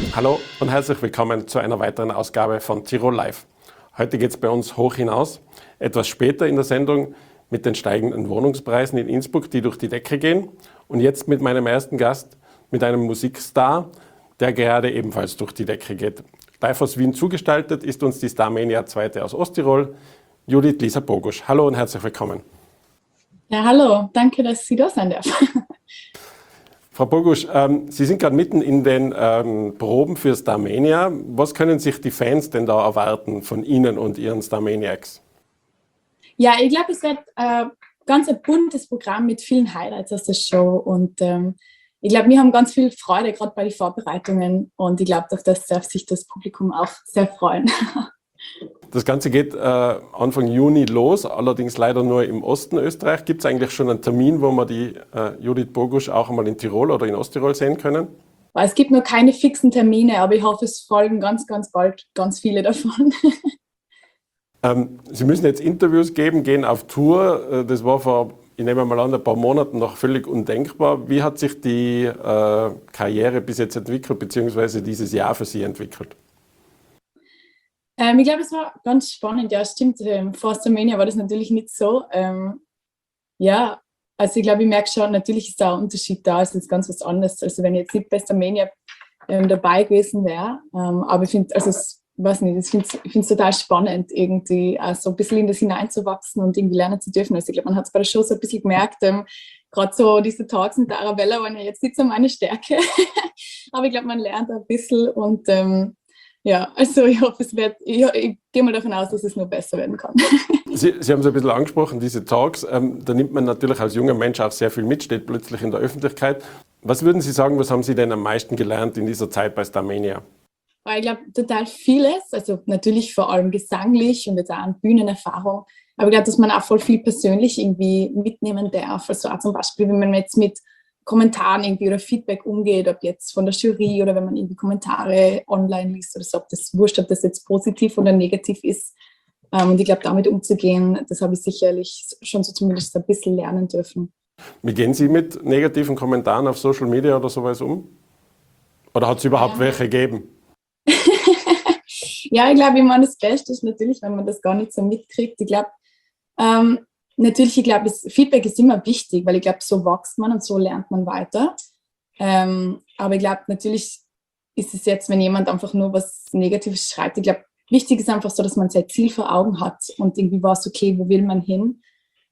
Hallo und herzlich willkommen zu einer weiteren Ausgabe von Tirol Live. Heute geht es bei uns hoch hinaus, etwas später in der Sendung mit den steigenden Wohnungspreisen in Innsbruck, die durch die Decke gehen. Und jetzt mit meinem ersten Gast, mit einem Musikstar, der gerade ebenfalls durch die Decke geht. Live aus Wien zugestaltet ist uns die Starmania Zweite aus Osttirol, Judith Lisa Bogusch. Hallo und herzlich willkommen. Ja, hallo, danke, dass Sie da sein dürfen. Frau Bogusch, Sie sind gerade mitten in den Proben für Starmania. Was können sich die Fans denn da erwarten von Ihnen und Ihren Starmaniacs? Ja, ich glaube, es wird ganz ein buntes Programm mit vielen Highlights aus der Show und ich glaube, wir haben ganz viel Freude, gerade bei den Vorbereitungen, und ich glaube, auf das darf sich das Publikum auch sehr freuen. Das Ganze geht Anfang Juni los, allerdings leider nur im Osten Österreich. Gibt es eigentlich schon einen Termin, wo wir die Judith Bogusch auch einmal in Tirol oder in Osttirol sehen können? Es gibt noch keine fixen Termine, aber ich hoffe, es folgen ganz, ganz bald ganz viele davon. Sie müssen jetzt Interviews geben, gehen auf Tour. Das war vor, ich nehme mal an, ein paar Monaten noch völlig undenkbar. Wie hat sich die Karriere bis jetzt entwickelt, beziehungsweise dieses Jahr für Sie entwickelt? Ich glaube, es war ganz spannend. Ja, stimmt. Vor Starmania war das natürlich nicht so. Ja, also ich glaube, ich merke schon, natürlich ist da ein Unterschied da, es ist ganz was anderes. Also wenn ich jetzt nicht bei Starmania dabei gewesen wäre. Aber ich finde, also weiß nicht, ich finde es total spannend, irgendwie so ein bisschen in das hineinzuwachsen und irgendwie lernen zu dürfen. Also ich glaube, man hat es bei der Show so ein bisschen gemerkt, gerade so diese Talks mit der Arabella waren ja jetzt nicht so meine Stärke. Aber ich glaube, man lernt ein bisschen und ja, also ich hoffe, ich gehe mal davon aus, dass es nur besser werden kann. Sie haben es ein bisschen angesprochen, diese Talks. Da nimmt man natürlich als junger Mensch auch sehr viel mit, steht plötzlich in der Öffentlichkeit. Was würden Sie sagen, was haben Sie denn am meisten gelernt in dieser Zeit bei Starmania? Ich glaube, total vieles, also natürlich vor allem gesanglich und jetzt auch an Bühnenerfahrung, aber ich glaube, dass man auch voll viel persönlich irgendwie mitnehmen darf. Also auch zum Beispiel, wenn man jetzt mit Kommentaren irgendwie oder Feedback umgeht, ob jetzt von der Jury oder wenn man irgendwie Kommentare online liest oder so, ob das wurscht, ob das jetzt positiv oder negativ ist. Und ich glaube, damit umzugehen, das habe ich sicherlich schon so zumindest ein bisschen lernen dürfen. Wie gehen Sie mit negativen Kommentaren auf Social Media oder sowas um? Oder hat es überhaupt welche gegeben? Ja, ich glaube, ich meine, das Beste ist natürlich, wenn man das gar nicht so mitkriegt. Ich glaube, natürlich, Feedback ist immer wichtig, weil ich glaube, so wächst man und so lernt man weiter. Aber ich glaube, natürlich ist es jetzt, wenn jemand einfach nur was Negatives schreibt, ich glaube, wichtig ist einfach so, dass man sein Ziel vor Augen hat und irgendwie weiß, okay, wo will man hin?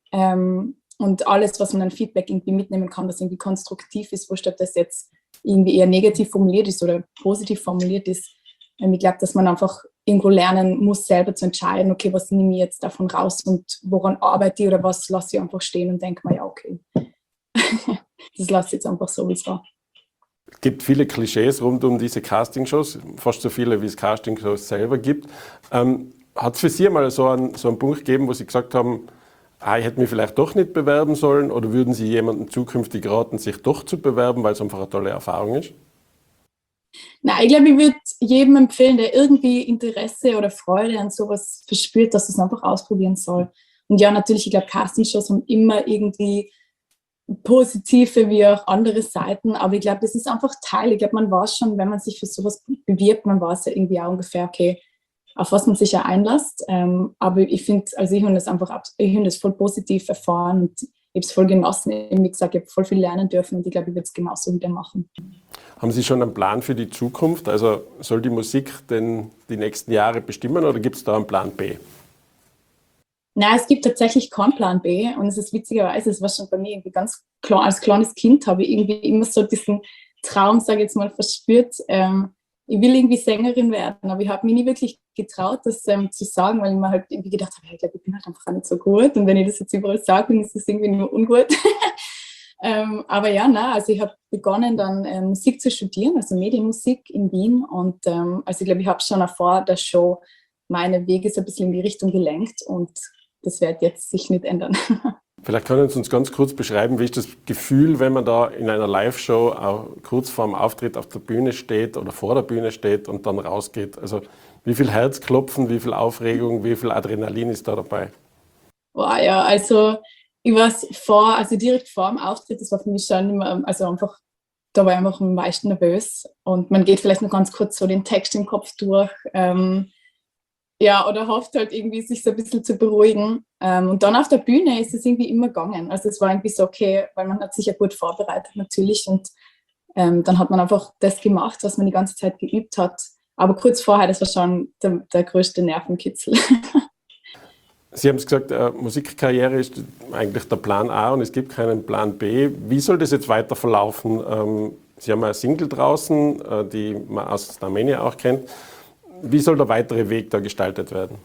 Und alles, was man an Feedback irgendwie mitnehmen kann, das irgendwie konstruktiv ist, wurscht, ob das jetzt irgendwie eher negativ formuliert ist oder positiv formuliert ist. Ich glaube, dass man einfach irgendwo lernen muss, selber zu entscheiden, okay, was nehme ich jetzt davon raus und woran arbeite ich oder was lasse ich einfach stehen und denke mir, ja, okay, das lasse ich jetzt einfach so, wie es war. Es gibt viele Klischees rund um diese Castingshows, fast so viele, wie es Castingshows selber gibt. Hat es für Sie mal so einen Punkt gegeben, wo Sie gesagt haben, ich hätte mich vielleicht doch nicht bewerben sollen, oder würden Sie jemandem zukünftig raten, sich doch zu bewerben, weil es einfach eine tolle Erfahrung ist? Nein, ich glaube, ich würde jedem empfehlen, der irgendwie Interesse oder Freude an sowas verspürt, dass es einfach ausprobieren soll. Und ja, natürlich, ich glaube, Castingshows haben immer irgendwie positive wie auch andere Seiten, aber ich glaube, das ist einfach Teil. Ich glaube, man weiß schon, wenn man sich für sowas bewirbt, man weiß ja irgendwie auch ungefähr, okay, auf was man sich ja einlässt. Aber ich finde, also ich habe das einfach, ich habe das voll positiv erfahren und ich habe es voll genossen. Wie gesagt, ich habe voll viel lernen dürfen und ich glaube, ich würde es genauso wieder machen. Haben Sie schon einen Plan für die Zukunft? Also soll die Musik denn die nächsten Jahre bestimmen oder gibt es da einen Plan B? Nein, es gibt tatsächlich keinen Plan B und es ist witzigerweise, es war schon bei mir irgendwie ganz klar, als kleines Kind habe ich irgendwie immer so diesen Traum, sage ich jetzt mal, verspürt. Ich will irgendwie Sängerin werden, aber ich habe mich nie wirklich getraut, das zu sagen, weil ich mir halt irgendwie gedacht habe, ich glaube, ich bin halt einfach nicht so gut und wenn ich das jetzt überall sage, dann ist das irgendwie nur ungut. Aber ja, also ich habe begonnen dann Musik zu studieren, also Medienmusik in Wien und also ich glaube, ich habe schon auch vor der Show meine Wege so ein bisschen in die Richtung gelenkt und das wird jetzt sich nicht ändern. Vielleicht können Sie uns ganz kurz beschreiben, wie ist das Gefühl, wenn man da in einer Live-Show auch kurz vor dem Auftritt auf der Bühne steht oder vor der Bühne steht und dann rausgeht? Also wie viel Herzklopfen, wie viel Aufregung, wie viel Adrenalin ist da dabei? Boah, ja, also ich war direkt vor dem Auftritt, das war für mich schon immer, also einfach da war ich einfach am meisten nervös. Und man geht vielleicht noch ganz kurz so den Text im Kopf durch. Ja, oder hofft halt irgendwie, sich so ein bisschen zu beruhigen. Und dann auf der Bühne ist es irgendwie immer gegangen. Also es war irgendwie so okay, weil man hat sich ja gut vorbereitet natürlich. Und dann hat man einfach das gemacht, was man die ganze Zeit geübt hat. Aber kurz vorher, das war schon der größte Nervenkitzel. Sie haben es gesagt, Musikkarriere ist eigentlich der Plan A und es gibt keinen Plan B. Wie soll das jetzt weiter verlaufen? Sie haben eine Single draußen, die man aus Starmania auch kennt. Wie soll der weitere Weg da gestaltet werden?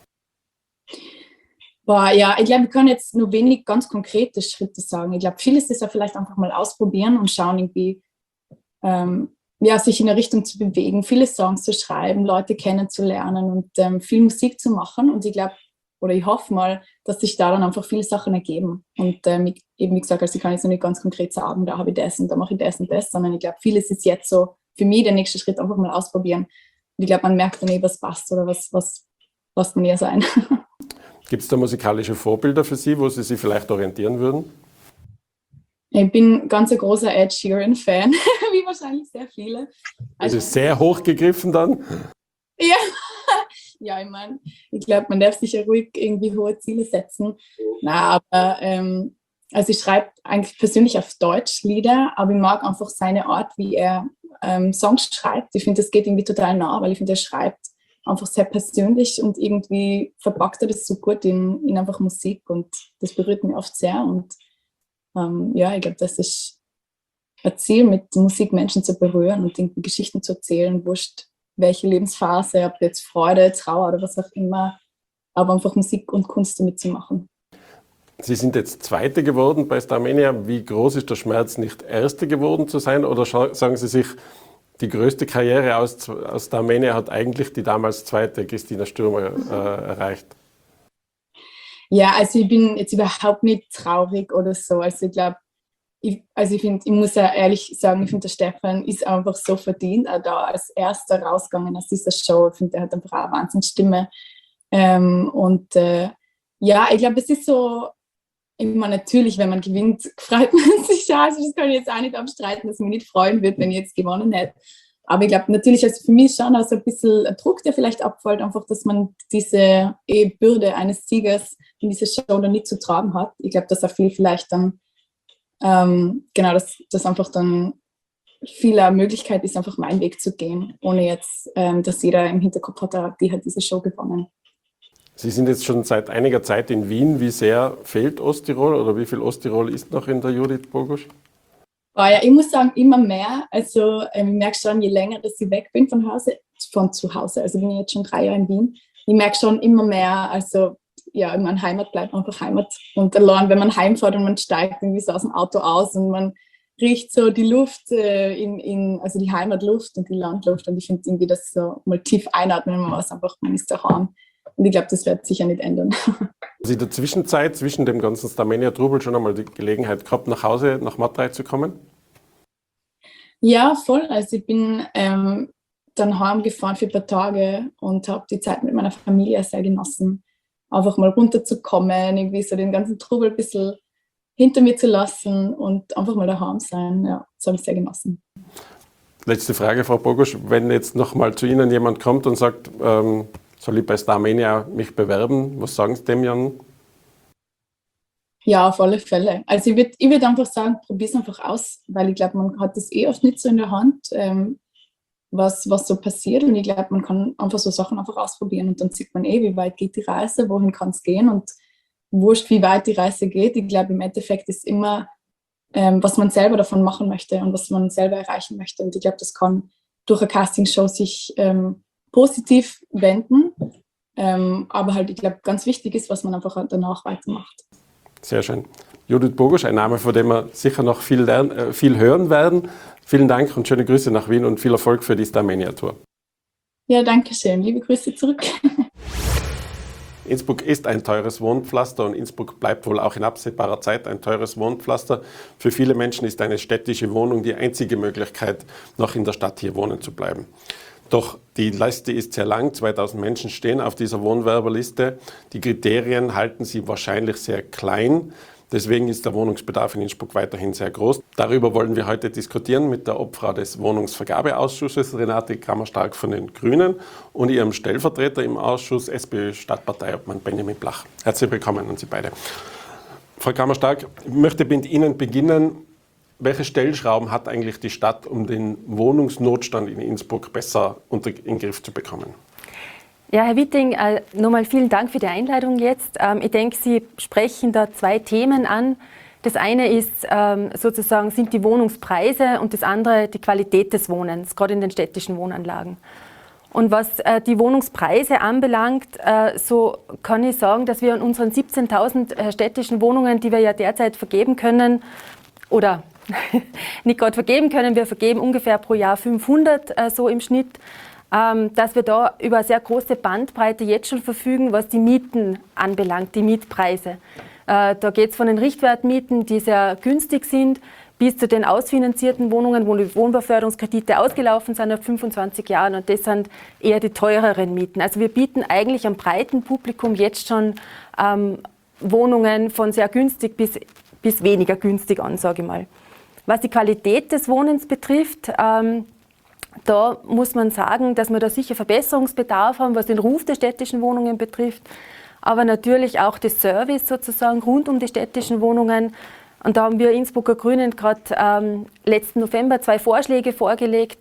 Boah, ja, ich glaube, wir können jetzt nur wenig ganz konkrete Schritte sagen. Ich glaube, vieles ist ja vielleicht einfach mal ausprobieren und schauen, irgendwie ja, sich in eine Richtung zu bewegen, viele Songs zu schreiben, Leute kennenzulernen und viel Musik zu machen. Und ich glaube, oder ich hoffe mal, dass sich da dann einfach viele Sachen ergeben. Und eben, wie gesagt, also ich kann jetzt noch nicht ganz konkret sagen, da habe ich das und da mache ich das und das, sondern ich glaube, vieles ist jetzt so für mich der nächste Schritt, einfach mal ausprobieren. Und ich glaube, man merkt dann was passt oder was man eher sein. Gibt es da musikalische Vorbilder für Sie, wo Sie sich vielleicht orientieren würden? Ich bin ganz ein großer Ed Sheeran-Fan, wie wahrscheinlich sehr viele. Also, das ist sehr hoch gegriffen dann. Ja, ja, ich meine, ich glaube, man darf sich ja ruhig irgendwie hohe Ziele setzen. Na, aber also ich schreibe eigentlich persönlich auf Deutsch Lieder, aber ich mag einfach seine Art, wie er Songs schreibt. Ich finde, das geht irgendwie total nah, weil ich finde, er schreibt einfach sehr persönlich und irgendwie verpackt er das so gut in einfach Musik und das berührt mich oft sehr und ja, ich glaube, das ist ein Ziel, mit Musik Menschen zu berühren und irgendwie Geschichten zu erzählen, wurscht welche Lebensphase, ob jetzt Freude, Trauer oder was auch immer, aber einfach Musik und Kunst damit zu machen. Sie sind jetzt Zweite geworden bei Starmania. Wie groß ist der Schmerz, nicht Erste geworden zu sein? Oder sagen Sie sich, die größte Karriere aus Starmania hat eigentlich die damals Zweite, Christina Stürmer, erreicht? Ja, also ich bin jetzt überhaupt nicht traurig oder so. Also ich glaube, ich muss ja ehrlich sagen, ich finde, der Stefan ist einfach so verdient, auch da als Erster rausgegangen aus dieser Show. Ich finde, der hat einfach auch eine Wahnsinnsstimme. Ja, ich glaube, es ist so, immer natürlich, wenn man gewinnt, freut man sich ja. Also das kann ich jetzt auch nicht abstreiten, dass ich mich nicht freuen würde, wenn ich jetzt gewonnen hätte. Aber ich glaube natürlich, also für mich schon auch so ein bisschen ein Druck, der vielleicht abfällt, einfach, dass man diese Bürde eines Siegers in dieser Show dann nicht zu tragen hat. Ich glaube, dass auch viel vielleicht dann, genau, dass einfach dann viel Möglichkeit ist, einfach meinen Weg zu gehen, ohne jetzt, dass jeder im Hinterkopf hat, die hat diese Show gewonnen. Sie sind jetzt schon seit einiger Zeit in Wien. Wie sehr fehlt Osttirol oder wie viel Osttirol ist noch in der Judith Bogusch? Ja, ich muss sagen, immer mehr. Also ich merke schon, je länger dass ich weg bin von zu Hause, also bin ich jetzt schon 3 Jahre in Wien, ich merke schon immer mehr, also ja, meine Heimat bleibt einfach Heimat. Und allein, wenn man heimfährt und man steigt irgendwie so aus dem Auto aus und man riecht so die Luft, also die Heimatluft und die Landluft und ich finde irgendwie das so mal tief einatmen, man weiß einfach, man ist daheim. Und ich glaube, das wird sicher nicht ändern. Haben Sie in der Zwischenzeit, zwischen dem ganzen Starmania-Trubel schon einmal die Gelegenheit gehabt, nach Hause, nach Matrei zu kommen? Ja, voll. Also ich bin dann heimgefahren für ein paar Tage und habe die Zeit mit meiner Familie sehr genossen. Einfach mal runterzukommen, irgendwie so den ganzen Trubel ein bisschen hinter mir zu lassen und einfach mal daheim sein. Ja, das habe ich sehr genossen. Letzte Frage, Frau Bogusch. Wenn jetzt nochmal zu Ihnen jemand kommt und sagt, soll ich bei Starmania mich bewerben? Was sagen Sie dem, Jan? Ja, auf alle Fälle. Also ich würd einfach sagen, probier es einfach aus, weil ich glaube, man hat das oft nicht so in der Hand, was so passiert. Und ich glaube, man kann einfach so Sachen einfach ausprobieren und dann sieht man wie weit geht die Reise, wohin kann es gehen und wurscht, wie weit die Reise geht. Ich glaube, im Endeffekt ist immer, was man selber davon machen möchte und was man selber erreichen möchte. Und ich glaube, das kann durch eine Castingshow sich positiv wenden. Aber halt, ich glaube, ganz wichtig ist, was man einfach danach weitermacht. Sehr schön. Judith Bogusch, ein Name, von dem wir sicher noch viel hören werden. Vielen Dank und schöne Grüße nach Wien und viel Erfolg für die Starmania-Tour. Ja, danke schön. Liebe Grüße zurück. Innsbruck ist ein teures Wohnpflaster und Innsbruck bleibt wohl auch in absehbarer Zeit ein teures Wohnpflaster. Für viele Menschen ist eine städtische Wohnung die einzige Möglichkeit, noch in der Stadt hier wohnen zu bleiben. Doch die Liste ist sehr lang, 2000 Menschen stehen auf dieser Wohnwerberliste. Die Kriterien halten sie wahrscheinlich sehr klein. Deswegen ist der Wohnungsbedarf in Innsbruck weiterhin sehr groß. Darüber wollen wir heute diskutieren mit der Obfrau des Wohnungsvergabeausschusses, Renate Kammerstark von den Grünen, und ihrem Stellvertreter im Ausschuss, SPÖ-Stadtparteiobmann Benjamin Blach. Herzlich willkommen an Sie beide. Frau Kammerstark, ich möchte mit Ihnen beginnen. Welche Stellschrauben hat eigentlich die Stadt, um den Wohnungsnotstand in Innsbruck besser in den Griff zu bekommen? Ja, Herr Witting, nochmal vielen Dank für die Einladung jetzt. Ich denke, Sie sprechen da zwei Themen an. Das eine ist sozusagen sind die Wohnungspreise und das andere die Qualität des Wohnens, gerade in den städtischen Wohnanlagen. Und was die Wohnungspreise anbelangt, so kann ich sagen, dass wir an unseren 17.000 städtischen Wohnungen, die wir ja derzeit vergeben können, oder nicht gerade vergeben können, wir vergeben ungefähr pro Jahr 500 so im Schnitt, dass wir da über eine sehr große Bandbreite jetzt schon verfügen, was die Mieten anbelangt, die Mietpreise. Da geht es von den Richtwertmieten, die sehr günstig sind, bis zu den ausfinanzierten Wohnungen, wo die Wohnbauförderungskredite ausgelaufen sind nach 25 Jahren, und das sind eher die teureren Mieten. Also wir bieten eigentlich am breiten Publikum jetzt schon Wohnungen von sehr günstig bis weniger günstig an, sage ich mal. Was die Qualität des Wohnens betrifft, da muss man sagen, dass wir da sicher Verbesserungsbedarf haben, was den Ruf der städtischen Wohnungen betrifft, aber natürlich auch das Service sozusagen rund um die städtischen Wohnungen. Und da haben wir Innsbrucker Grünen gerade letzten November 2 Vorschläge vorgelegt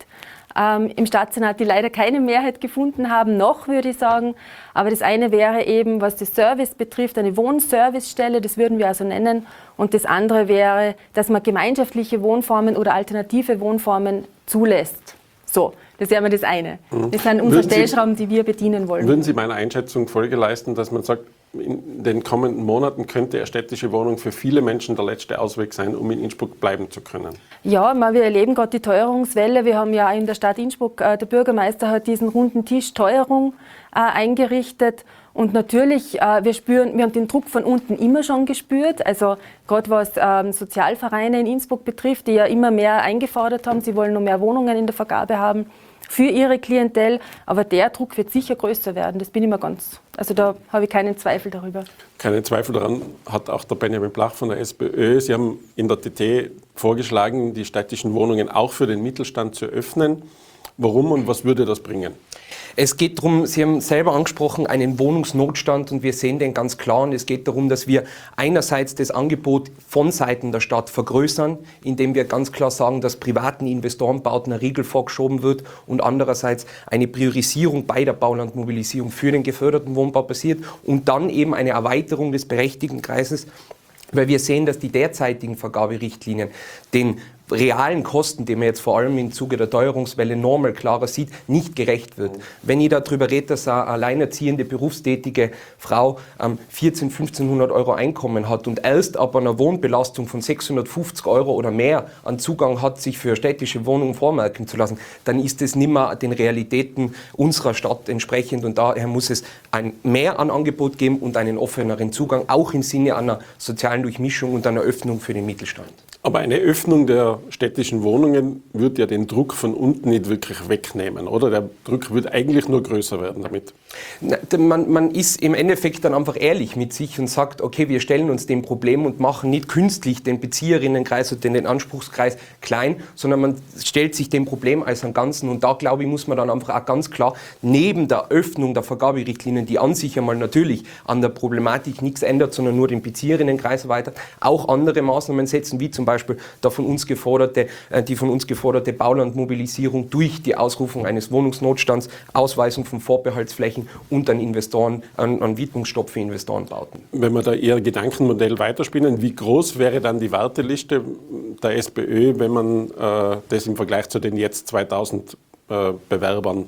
im Stadtsenat, die leider keine Mehrheit gefunden haben, noch würde ich sagen. Aber das eine wäre eben, was das Service betrifft, eine Wohnservicestelle, das würden wir also nennen. Und das andere wäre, dass man gemeinschaftliche Wohnformen oder alternative Wohnformen zulässt. So, das wäre mal das eine. Das sind unsere Stellschrauben, die wir bedienen wollen. Würden Sie meiner Einschätzung Folge leisten, dass man sagt, in den kommenden Monaten könnte eine städtische Wohnung für viele Menschen der letzte Ausweg sein, um in Innsbruck bleiben zu können? Ja, wir erleben gerade die Teuerungswelle. Wir haben ja in der Stadt Innsbruck, der Bürgermeister hat diesen runden Tisch Teuerung eingerichtet. Und natürlich, wir haben den Druck von unten immer schon gespürt. Also gerade was Sozialvereine in Innsbruck betrifft, die ja immer mehr eingefordert haben. Sie wollen noch mehr Wohnungen in der Vergabe haben für ihre Klientel. Aber der Druck wird sicher größer werden. Das bin ich mir also da habe ich keinen Zweifel darüber. Keinen Zweifel daran hat auch der Benjamin Blach von der SPÖ. Sie haben in der TT vorgeschlagen, die städtischen Wohnungen auch für den Mittelstand zu öffnen. Warum und was würde das bringen? Es geht darum, Sie haben selber angesprochen, einen Wohnungsnotstand, und wir sehen den ganz klar. Und es geht darum, dass wir einerseits das Angebot von Seiten der Stadt vergrößern, indem wir ganz klar sagen, dass privaten Investorenbauten ein Riegel vorgeschoben wird, und andererseits eine Priorisierung bei der Baulandmobilisierung für den geförderten Wohnbau passiert und dann eben eine Erweiterung des Berechtigtenkreises, weil wir sehen, dass die derzeitigen Vergaberichtlinien den realen Kosten, die man jetzt vor allem im Zuge der Teuerungswelle normal klarer sieht, nicht gerecht wird. Wenn ich darüber rede, dass eine alleinerziehende berufstätige Frau 1.400, 1.500 Euro Einkommen hat und erst ab einer Wohnbelastung von 650 Euro oder mehr an Zugang hat, sich für städtische Wohnungen vormerken zu lassen, dann ist es nicht mehr den Realitäten unserer Stadt entsprechend, und daher muss es ein mehr an Angebot geben und einen offeneren Zugang, auch im Sinne einer sozialen Durchmischung und einer Öffnung für den Mittelstand. Aber eine Öffnung der städtischen Wohnungen wird ja den Druck von unten nicht wirklich wegnehmen, oder? Der Druck wird eigentlich nur größer werden damit. Man ist im Endeffekt dann einfach ehrlich mit sich und sagt, okay, wir stellen uns dem Problem und machen nicht künstlich den Bezieherinnenkreis und den Anspruchskreis klein, sondern man stellt sich dem Problem als einen Ganzen. Und da, glaube ich, muss man dann einfach auch ganz klar neben der Öffnung der Vergaberichtlinien, die an sich einmal natürlich an der Problematik nichts ändert, sondern nur den Bezieherinnenkreis erweitert, auch andere Maßnahmen setzen, wie zum Beispiel die von uns geforderte Baulandmobilisierung durch die Ausrufung eines Wohnungsnotstands, Ausweisung von Vorbehaltsflächen und an Widmungsstopp für Investorenbauten. Wenn wir da Ihr Gedankenmodell weiterspinnen, wie groß wäre dann die Warteliste der SPÖ, wenn man das im Vergleich zu den jetzt 2000 Bewerbern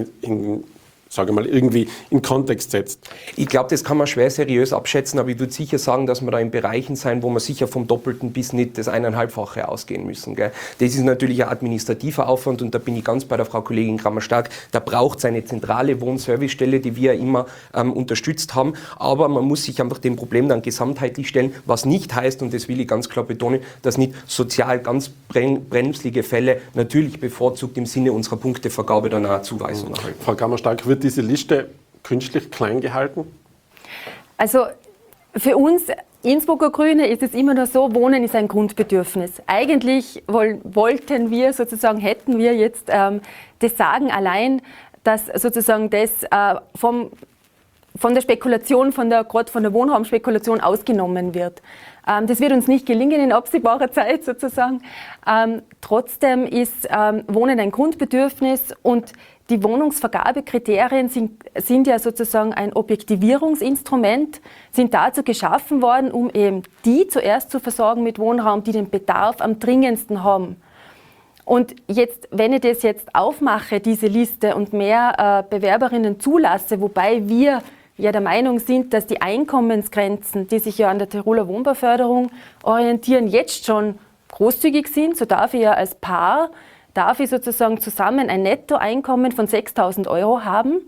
sage mal, irgendwie in Kontext setzt? Ich glaube, das kann man schwer seriös abschätzen, aber ich würde sicher sagen, dass wir da in Bereichen sein, wo wir sicher vom Doppelten bis nicht das 1,5-fache ausgehen müssen. Gell? Das ist natürlich ein administrativer Aufwand, und da bin ich ganz bei der Frau Kollegin Kammerstark. Da braucht es eine zentrale Wohnservicestelle, die wir immer unterstützt haben, aber man muss sich einfach dem Problem dann gesamtheitlich stellen, was nicht heißt, und das will ich ganz klar betonen, dass nicht sozial ganz brenzlige Fälle natürlich bevorzugt im Sinne unserer Punktevergabe dann eine Zuweisung erhalten. Frau Kammerstark, diese Liste künstlich klein gehalten? Also für uns Innsbrucker Grüne ist es immer nur so, Wohnen ist ein Grundbedürfnis. Eigentlich wollten wir sozusagen, hätten wir jetzt das Sagen allein, dass sozusagen das von der Spekulation, gerade von der Wohnraumspekulation ausgenommen wird. Das wird uns nicht gelingen in absehbarer Zeit sozusagen. Trotzdem ist Wohnen ein Grundbedürfnis und die Wohnungsvergabekriterien sind ja sozusagen ein Objektivierungsinstrument, sind dazu geschaffen worden, um eben die zuerst zu versorgen mit Wohnraum, die den Bedarf am dringendsten haben. Und jetzt, wenn ich das jetzt aufmache, diese Liste, und mehr Bewerberinnen zulasse, wobei wir ja der Meinung sind, dass die Einkommensgrenzen, die sich ja an der Tiroler Wohnbauförderung orientieren, jetzt schon großzügig sind, so darf ich ja als Paar sozusagen zusammen ein Nettoeinkommen von 6.000 € haben.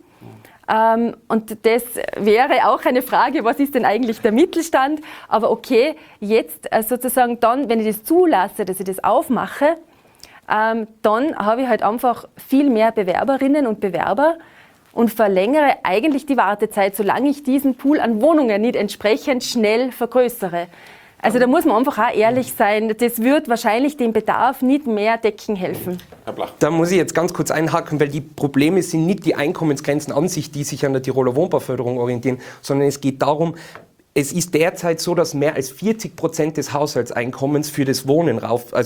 Und das wäre auch eine Frage, was ist denn eigentlich der Mittelstand? Aber okay, jetzt sozusagen dann, wenn ich das zulasse, dass ich das aufmache, dann habe ich halt einfach viel mehr Bewerberinnen und Bewerber und verlängere eigentlich die Wartezeit, solange ich diesen Pool an Wohnungen nicht entsprechend schnell vergrößere. Also da muss man einfach auch ehrlich sein, das wird wahrscheinlich den Bedarf nicht mehr decken helfen. Herr Blach. Da muss ich jetzt ganz kurz einhaken, weil die Probleme sind nicht die Einkommensgrenzen an sich, die sich an der Tiroler Wohnbauförderung orientieren, sondern es geht darum, es ist derzeit so, dass mehr als 40% des Haushaltseinkommens für das Wohnen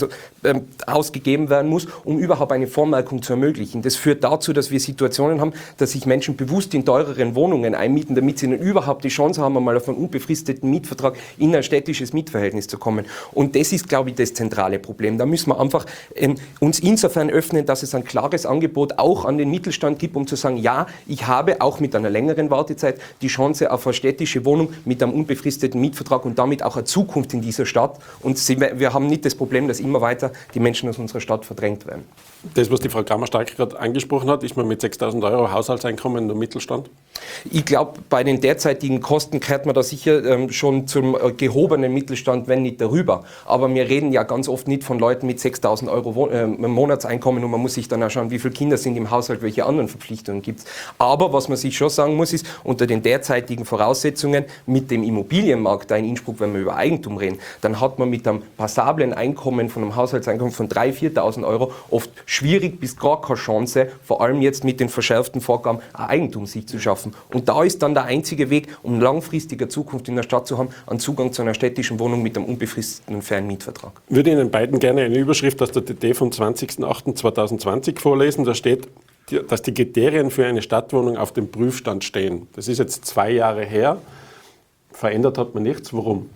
ausgegeben werden muss, um überhaupt eine Vormerkung zu ermöglichen. Das führt dazu, dass wir Situationen haben, dass sich Menschen bewusst in teureren Wohnungen einmieten, damit sie dann überhaupt die Chance haben, einmal auf einen unbefristeten Mietvertrag in ein städtisches Mietverhältnis zu kommen. Und das ist, glaube ich, das zentrale Problem. Da müssen wir einfach uns insofern öffnen, dass es ein klares Angebot auch an den Mittelstand gibt, um zu sagen, ja, ich habe auch mit einer längeren Wartezeit die Chance auf eine städtische Wohnung mit einem unbefristeten Mietvertrag und damit auch eine Zukunft in dieser Stadt. Und wir haben nicht das Problem, dass immer weiter die Menschen aus unserer Stadt verdrängt werden. Das, was die Frau Kammer-Stark gerade angesprochen hat, ist man mit 6.000 € Haushaltseinkommen im Mittelstand? Ich glaube, bei den derzeitigen Kosten gehört man da sicher schon zum gehobenen Mittelstand, wenn nicht darüber. Aber wir reden ja ganz oft nicht von Leuten mit 6.000 € Monatseinkommen und man muss sich dann auch schauen, wie viele Kinder sind im Haushalt, welche anderen Verpflichtungen gibt es. Aber was man sich schon sagen muss, ist, unter den derzeitigen Voraussetzungen mit dem Immobilienmarkt da in Innsbruck, wenn wir über Eigentum reden, dann hat man mit einem passablen Einkommen von einem Haushaltseinkommen von 3.000, 4.000 € oft schwierig bis gar keine Chance, vor allem jetzt mit den verschärften Vorgaben, ein Eigentum sich zu schaffen. Und da ist dann der einzige Weg, um langfristiger Zukunft in der Stadt zu haben, einen Zugang zu einer städtischen Wohnung mit einem unbefristeten fairen Mietvertrag. Ich würde Ihnen beiden gerne eine Überschrift aus der TT vom 20.08.2020 vorlesen. Da steht, dass die Kriterien für eine Stadtwohnung auf dem Prüfstand stehen. Das ist jetzt 2 Jahre her. Verändert hat man nichts. Warum?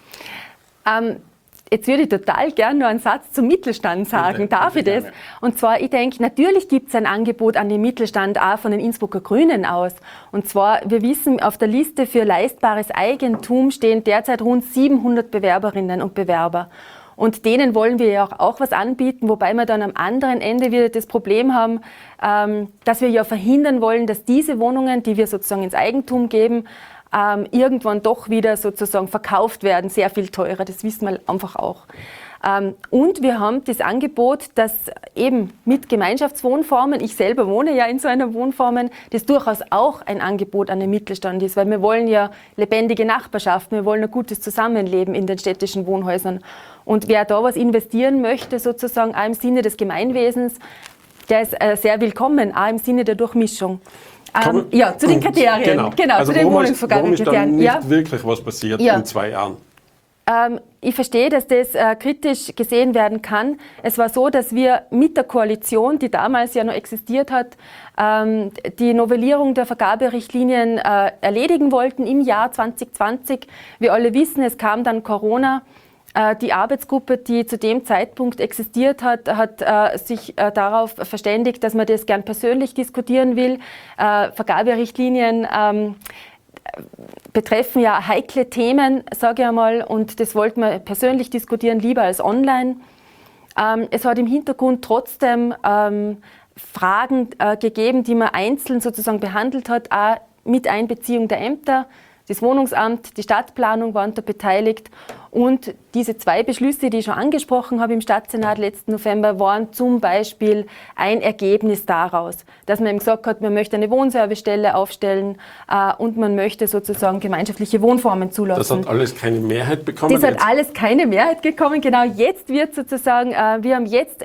Jetzt würde ich total gerne noch einen Satz zum Mittelstand sagen. Darf ich das? Und zwar, ich denke, natürlich gibt es ein Angebot an den Mittelstand auch von den Innsbrucker Grünen aus. Und zwar, wir wissen, auf der Liste für leistbares Eigentum stehen derzeit rund 700 Bewerberinnen und Bewerber. Und denen wollen wir ja auch was anbieten, wobei wir dann am anderen Ende wieder das Problem haben, dass wir ja verhindern wollen, dass diese Wohnungen, die wir sozusagen ins Eigentum geben, irgendwann doch wieder sozusagen verkauft werden, sehr viel teurer. Das wissen wir einfach auch. Und wir haben das Angebot, dass eben mit Gemeinschaftswohnformen, ich selber wohne ja in so einer Wohnform, das durchaus auch ein Angebot an den Mittelstand ist, weil wir wollen ja lebendige Nachbarschaften, wir wollen ein gutes Zusammenleben in den städtischen Wohnhäusern. Und wer da was investieren möchte, sozusagen auch im Sinne des Gemeinwesens, der ist sehr willkommen, auch im Sinne der Durchmischung. Ja, zu den Kriterien, genau also zu den Wohnungsvergabekriterien. Warum ist dann nicht wirklich was passiert in 2 Jahren? Ich verstehe, dass das kritisch gesehen werden kann. Es war so, dass wir mit der Koalition, die damals ja noch existiert hat, die Novellierung der Vergaberichtlinien erledigen wollten im Jahr 2020. Wir alle wissen, es kam dann Corona. Die Arbeitsgruppe, die zu dem Zeitpunkt existiert hat, hat sich darauf verständigt, dass man das gern persönlich diskutieren will. Vergaberichtlinien betreffen ja heikle Themen, sage ich einmal, und das wollten wir persönlich diskutieren, lieber als online. Es hat im Hintergrund trotzdem Fragen gegeben, die man einzeln sozusagen behandelt hat, auch mit Einbeziehung der Ämter. Das Wohnungsamt, die Stadtplanung waren da beteiligt. Und diese 2 Beschlüsse, die ich schon angesprochen habe im Stadtsenat letzten November, waren zum Beispiel ein Ergebnis daraus, dass man eben gesagt hat, man möchte eine Wohnservicestelle aufstellen und man möchte sozusagen gemeinschaftliche Wohnformen zulassen. Das hat alles keine Mehrheit bekommen? Das hat alles keine Mehrheit bekommen. Genau, jetzt wird sozusagen, wir haben jetzt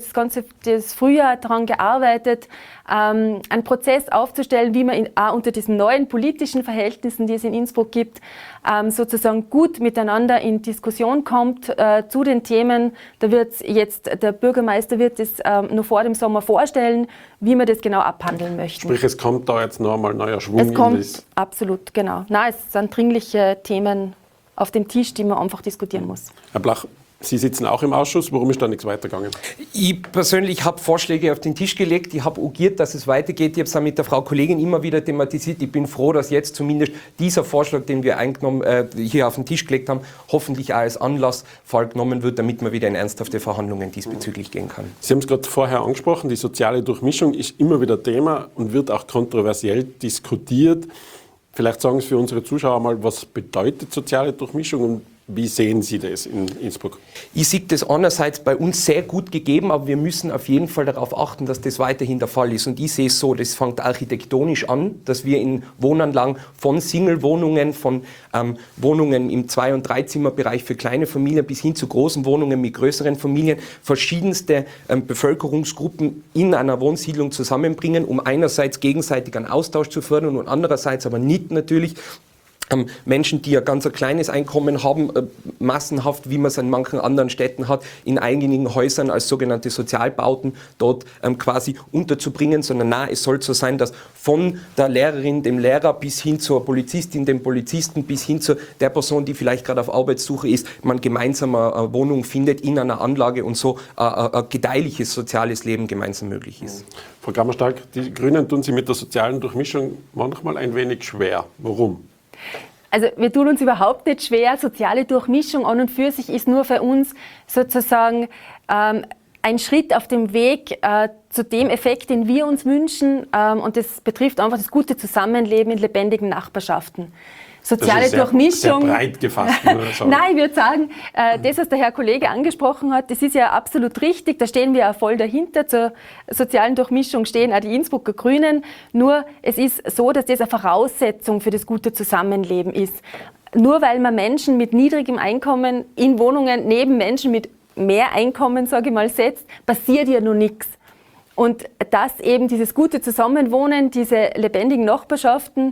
das Frühjahr daran gearbeitet, einen Prozess aufzustellen, wie man unter diesen neuen politischen Verhältnissen, die es in Innsbruck gibt, sozusagen gut miteinander in Diskussion kommt zu den Themen. Da wird jetzt, der Bürgermeister wird es noch vor dem Sommer vorstellen, wie wir das genau abhandeln möchten. Sprich, es kommt da jetzt noch einmal neuer Schwung in das. Es kommt, in absolut, genau. Nein, es sind dringliche Themen auf dem Tisch, die man einfach diskutieren muss. Herr Blach, Sie sitzen auch im Ausschuss. Warum ist da nichts weitergegangen? Ich persönlich habe Vorschläge auf den Tisch gelegt. Ich habe agiert, dass es weitergeht. Ich habe es auch mit der Frau Kollegin immer wieder thematisiert. Ich bin froh, dass jetzt zumindest dieser Vorschlag, den wir hier auf den Tisch gelegt haben, hoffentlich auch als Anlassfall genommen wird, damit man wieder in ernsthafte Verhandlungen diesbezüglich gehen kann. Sie haben es gerade vorher angesprochen, die soziale Durchmischung ist immer wieder Thema und wird auch kontroversiell diskutiert. Vielleicht sagen Sie für unsere Zuschauer mal, was bedeutet soziale Durchmischung und wie sehen Sie das in Innsbruck? Ich sehe das einerseits bei uns sehr gut gegeben, aber wir müssen auf jeden Fall darauf achten, dass das weiterhin der Fall ist. Und ich sehe es so, das fängt architektonisch an, dass wir in Wohnanlagen von Single-Wohnungen, von Wohnungen im 2- und 3-Zimmer-Bereich für kleine Familien bis hin zu großen Wohnungen mit größeren Familien verschiedenste Bevölkerungsgruppen in einer Wohnsiedlung zusammenbringen, um einerseits gegenseitig einen Austausch zu fördern und andererseits aber nicht natürlich Menschen, die ein ganz kleines Einkommen haben, massenhaft, wie man es in manchen anderen Städten hat, in einigen Häusern als sogenannte Sozialbauten dort quasi unterzubringen, sondern es soll so sein, dass von der Lehrerin, dem Lehrer bis hin zur Polizistin, dem Polizisten bis hin zu der Person, die vielleicht gerade auf Arbeitssuche ist, man gemeinsam eine Wohnung findet in einer Anlage und so ein gedeihliches soziales Leben gemeinsam möglich ist. Frau Kammerstark, die Grünen tun sich mit der sozialen Durchmischung manchmal ein wenig schwer. Warum? Also wir tun uns überhaupt nicht schwer. Soziale Durchmischung an und für sich ist nur für uns sozusagen ein Schritt auf dem Weg zu dem Effekt, den wir uns wünschen. Und das betrifft einfach das gute Zusammenleben in lebendigen Nachbarschaften. Soziale das ist Durchmischung. Sehr breit gefasst. Nein, ich würde sagen, das, was der Herr Kollege angesprochen hat, das ist ja absolut richtig. Da stehen wir auch voll dahinter. Zur sozialen Durchmischung stehen auch die Innsbrucker Grünen. Nur es ist so, dass das eine Voraussetzung für das gute Zusammenleben ist. Nur weil man Menschen mit niedrigem Einkommen in Wohnungen neben Menschen mit mehr Einkommen, sage ich mal, setzt, passiert ja nur nichts. Und dass eben dieses gute Zusammenwohnen, diese lebendigen Nachbarschaften,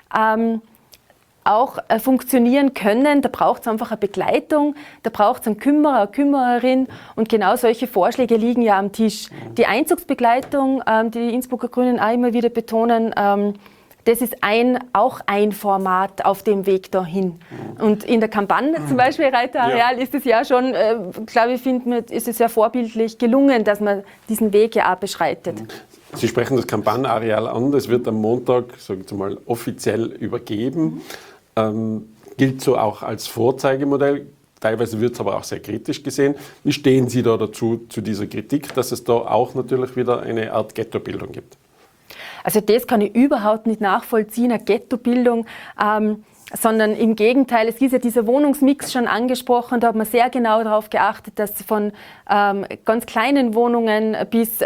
auch funktionieren können, da braucht es einfach eine Begleitung, da braucht es einen Kümmerer, eine Kümmererin und genau solche Vorschläge liegen ja am Tisch. Die Einzugsbegleitung, die Innsbrucker Grünen auch immer wieder betonen, das ist auch ein Format auf dem Weg dahin. Und in der Kampagne, zum Beispiel Reiterareal, ist es ja schon, glaube ich, ist es ja vorbildlich gelungen, dass man diesen Weg ja auch beschreitet. Sie sprechen das Kampagnenareal an, das wird am Montag, sagen Sie mal, offiziell übergeben. Gilt so auch als Vorzeigemodell. Teilweise wird es aber auch sehr kritisch gesehen. Wie stehen Sie da dazu, zu dieser Kritik, dass es da auch natürlich wieder eine Art Ghettobildung gibt? Also das kann ich überhaupt nicht nachvollziehen, eine Ghettobildung, sondern im Gegenteil, es ist ja dieser Wohnungsmix schon angesprochen, da hat man sehr genau darauf geachtet, dass es von ganz kleinen Wohnungen bis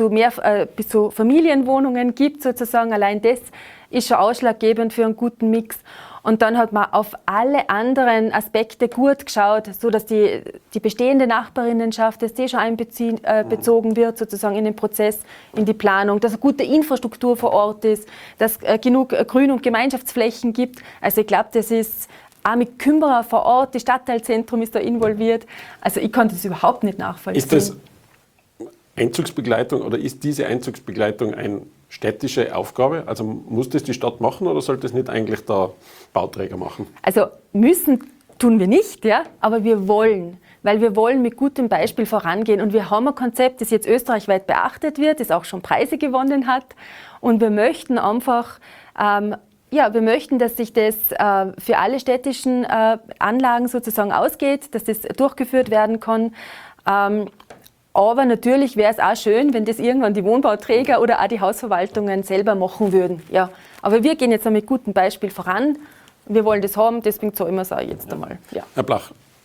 zu Familienwohnungen gibt sozusagen. Allein das ist schon ausschlaggebend für einen guten Mix. Und dann hat man auf alle anderen Aspekte gut geschaut, so dass die bestehende Nachbarinnenschaft, dass die schon einbezogen wird, sozusagen in den Prozess, in die Planung, dass eine gute Infrastruktur vor Ort ist, dass genug Grün- und Gemeinschaftsflächen gibt. Also ich glaube, das ist auch mit Kümmerer vor Ort, das Stadtteilzentrum ist da involviert. Also ich kann das überhaupt nicht nachvollziehen. Ist das Einzugsbegleitung oder ist diese Einzugsbegleitung eine städtische Aufgabe? Also muss das die Stadt machen oder sollte das nicht eigentlich der Bauträger machen? Also müssen tun wir nicht, ja, aber wir wollen. Weil wir wollen mit gutem Beispiel vorangehen. Und wir haben ein Konzept, das jetzt österreichweit beachtet wird, das auch schon Preise gewonnen hat. Und wir möchten einfach, wir möchten, dass sich das für alle städtischen Anlagen sozusagen ausgeht, dass das durchgeführt werden kann. Aber natürlich wäre es auch schön, wenn das irgendwann die Wohnbauträger oder auch die Hausverwaltungen selber machen würden. Ja. Aber wir gehen jetzt mit gutem Beispiel voran. Wir wollen das haben, deswegen zahlen wir es auch jetzt einmal. Ja. Herr Blach,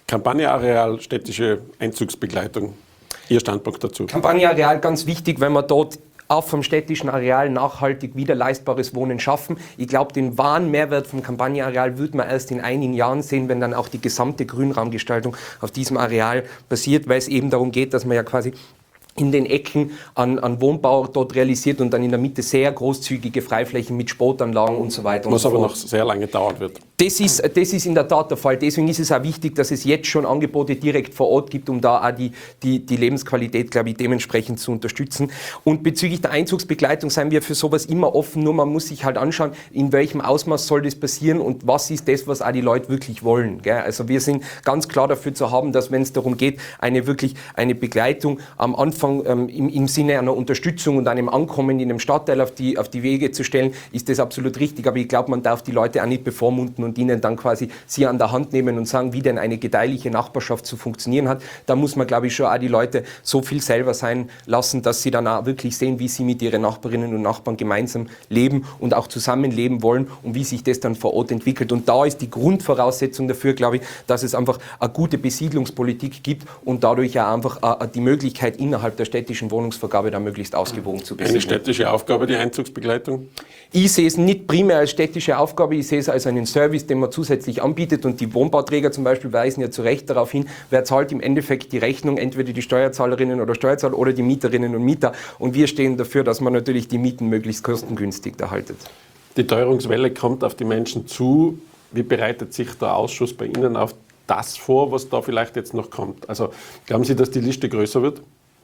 Kampagneareal, städtische Einzugsbegleitung. Ihr Standpunkt dazu? Kampagneareal ganz wichtig, wenn man dort auch vom städtischen Areal nachhaltig wieder leistbares Wohnen schaffen. Ich glaube, den wahren Mehrwert vom Kampagneareal wird man erst in einigen Jahren sehen, wenn dann auch die gesamte Grünraumgestaltung auf diesem Areal passiert, weil es eben darum geht, dass man ja quasi in den Ecken an Wohnbau dort realisiert und dann in der Mitte sehr großzügige Freiflächen mit Sportanlagen und so weiter. Was aber noch sehr lange dauern wird. Das ist in der Tat der Fall. Deswegen ist es auch wichtig, dass es jetzt schon Angebote direkt vor Ort gibt, um da auch die Lebensqualität, glaube ich, dementsprechend zu unterstützen. Und bezüglich der Einzugsbegleitung seien wir für sowas immer offen, nur man muss sich halt anschauen, in welchem Ausmaß soll das passieren und was ist das, was auch die Leute wirklich wollen. Gell? Also wir sind ganz klar dafür zu haben, dass wenn es darum geht, eine Begleitung am Anfang im Sinne einer Unterstützung und einem Ankommen in einem Stadtteil auf die Wege zu stellen, ist das absolut richtig. Aber ich glaube, man darf die Leute auch nicht bevormunden und ihnen dann quasi sie an der Hand nehmen und sagen, wie denn eine gedeihliche Nachbarschaft zu funktionieren hat. Da muss man, glaube ich, schon auch die Leute so viel selber sein lassen, dass sie dann auch wirklich sehen, wie sie mit ihren Nachbarinnen und Nachbarn gemeinsam leben und auch zusammenleben wollen und wie sich das dann vor Ort entwickelt. Und da ist die Grundvoraussetzung dafür, glaube ich, dass es einfach eine gute Besiedlungspolitik gibt und dadurch auch einfach die Möglichkeit innerhalb der städtischen Wohnungsvergabe da möglichst ausgewogen zu besiedeln. Eine städtische Aufgabe, die Einzugsbegleitung? Ich sehe es nicht primär als städtische Aufgabe, ich sehe es als einen Service, den man zusätzlich anbietet und die Wohnbauträger zum Beispiel weisen ja zu Recht darauf hin, wer zahlt im Endeffekt die Rechnung, entweder die Steuerzahlerinnen oder Steuerzahler oder die Mieterinnen und Mieter und wir stehen dafür, dass man natürlich die Mieten möglichst kostengünstig erhaltet. Die Teuerungswelle kommt auf die Menschen zu. Wie bereitet sich der Ausschuss bei Ihnen auf das vor, was da vielleicht jetzt noch kommt? Also glauben Sie, dass die Liste größer wird?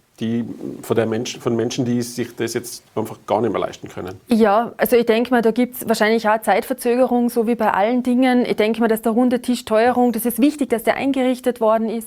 Von Menschen, die sich das jetzt einfach gar nicht mehr leisten können? Ja, also ich denke mal, da gibt es wahrscheinlich auch Zeitverzögerung, so wie bei allen Dingen. Ich denke mal, dass der runde Tisch Teuerung, das ist wichtig, dass der eingerichtet worden ist.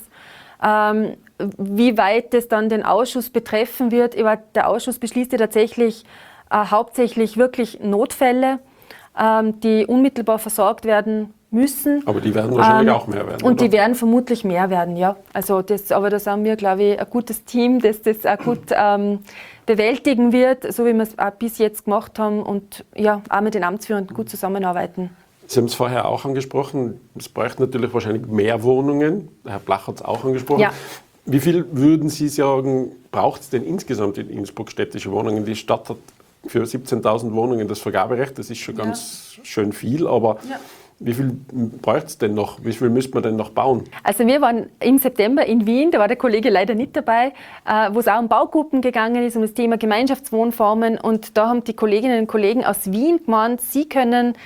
Wie weit das dann den Ausschuss betreffen wird, der Ausschuss beschließt ja tatsächlich hauptsächlich wirklich Notfälle, die unmittelbar versorgt werden müssen. Aber die werden wahrscheinlich auch mehr werden, Und oder? die werden vermutlich mehr werden, ja. Also aber da haben wir, glaube ich, ein gutes Team, das das auch gut bewältigen wird, so wie wir es auch bis jetzt gemacht haben und ja, auch mit den Amtsführern gut zusammenarbeiten. Sie haben es vorher auch angesprochen, es bräuchte natürlich wahrscheinlich mehr Wohnungen. Herr Blach hat es auch angesprochen. Ja. Wie viel würden Sie sagen, braucht es denn insgesamt in Innsbruck städtische Wohnungen? Die Stadt hat für 17.000 Wohnungen das Vergaberecht, das ist schon ganz schön viel, aber wie viel bräuchte es denn noch? Wie viel müsste man denn noch bauen? Also wir waren im September in Wien, da war der Kollege leider nicht dabei, wo es auch um Baugruppen gegangen ist, um das Thema Gemeinschaftswohnformen. Und da haben die Kolleginnen und Kollegen aus Wien gemeint, sie können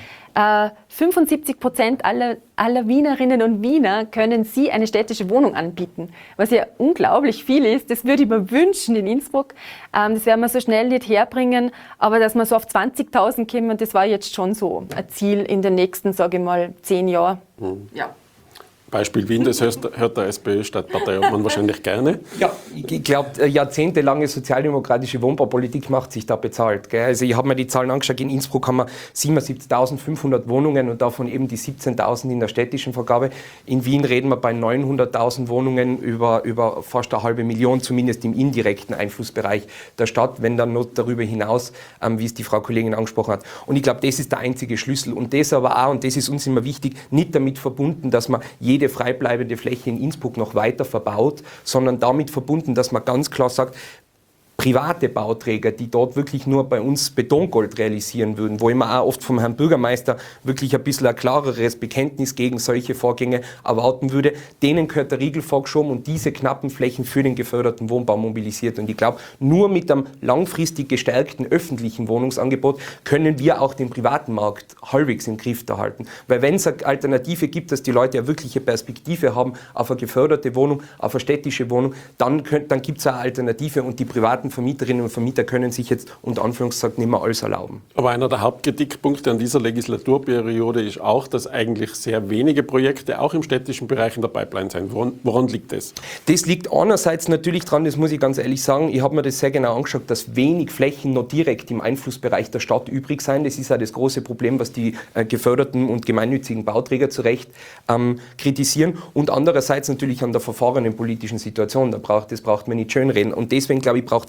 75% aller Wienerinnen und Wiener können sie eine städtische Wohnung anbieten, was ja unglaublich viel ist. Das würde ich mir wünschen in Innsbruck. Das werden wir so schnell nicht herbringen, aber dass wir so auf 20.000 kommen, das war jetzt schon so ein Ziel in den nächsten, sage ich mal, 10 Jahren. Ja. Beispiel Wien, das hört der SPÖ-Stadtparteiobmann wahrscheinlich gerne. Ja, ich glaube, jahrzehntelange sozialdemokratische Wohnbaupolitik macht sich da bezahlt. Gell? Also ich habe mir die Zahlen angeschaut, in Innsbruck haben wir 77.500 Wohnungen und davon eben die 17.000 in der städtischen Vergabe. In Wien reden wir bei 900.000 Wohnungen über fast 500.000, zumindest im indirekten Einflussbereich der Stadt, wenn dann noch darüber hinaus, wie es die Frau Kollegin angesprochen hat. Und ich glaube, das ist der einzige Schlüssel. Und das aber auch, und das ist uns immer wichtig, nicht damit verbunden, dass man jede freibleibende Fläche in Innsbruck noch weiter verbaut, sondern damit verbunden, dass man ganz klar sagt, private Bauträger, die dort wirklich nur bei uns Betongold realisieren würden, wo ich mir auch oft vom Herrn Bürgermeister wirklich ein bisschen ein klareres Bekenntnis gegen solche Vorgänge erwarten würde, denen gehört der Riegel vorgeschoben und diese knappen Flächen für den geförderten Wohnbau mobilisiert. Und ich glaube, nur mit einem langfristig gestärkten öffentlichen Wohnungsangebot können wir auch den privaten Markt halbwegs im Griff erhalten. Weil wenn es eine Alternative gibt, dass die Leute eine wirkliche Perspektive haben auf eine geförderte Wohnung, auf eine städtische Wohnung, dann gibt es eine Alternative und die privaten Vermieterinnen und Vermieter können sich jetzt unter Anführungszeichen nicht mehr alles erlauben. Aber einer der Hauptkritikpunkte an dieser Legislaturperiode ist auch, dass eigentlich sehr wenige Projekte auch im städtischen Bereich in der Pipeline sind. Woran liegt das? Das liegt einerseits natürlich daran, das muss ich ganz ehrlich sagen, ich habe mir das sehr genau angeschaut, dass wenig Flächen noch direkt im Einflussbereich der Stadt übrig sind. Das ist auch das große Problem, was die geförderten und gemeinnützigen Bauträger zu Recht kritisieren. Und andererseits natürlich an der verfahrenen politischen Situation. Das braucht man nicht schönreden. Und deswegen, glaube ich, braucht es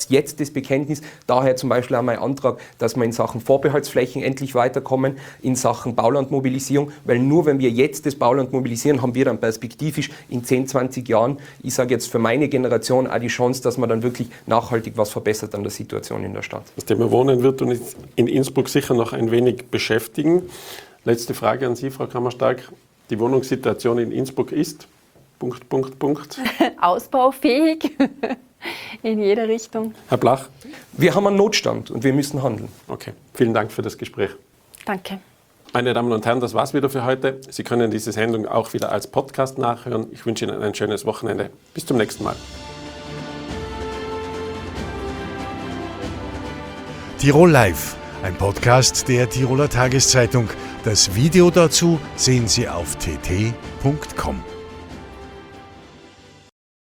jetzt das Bekenntnis. Daher zum Beispiel auch mein Antrag, dass wir in Sachen Vorbehaltsflächen endlich weiterkommen, in Sachen Baulandmobilisierung, weil nur wenn wir jetzt das Bauland mobilisieren, haben wir dann perspektivisch in 10, 20 Jahren, ich sage jetzt für meine Generation, auch die Chance, dass man dann wirklich nachhaltig was verbessert an der Situation in der Stadt. Das Thema Wohnen wird uns in Innsbruck sicher noch ein wenig beschäftigen. Letzte Frage an Sie, Frau Kammerstark. Die Wohnungssituation in Innsbruck ist? ... Ausbaufähig in jede Richtung. Herr Blach? Wir haben einen Notstand und wir müssen handeln. Okay, vielen Dank für das Gespräch. Danke. Meine Damen und Herren, das war's wieder für heute. Sie können diese Sendung auch wieder als Podcast nachhören. Ich wünsche Ihnen ein schönes Wochenende. Bis zum nächsten Mal. Tirol Live, ein Podcast der Tiroler Tageszeitung. Das Video dazu sehen Sie auf tt.com.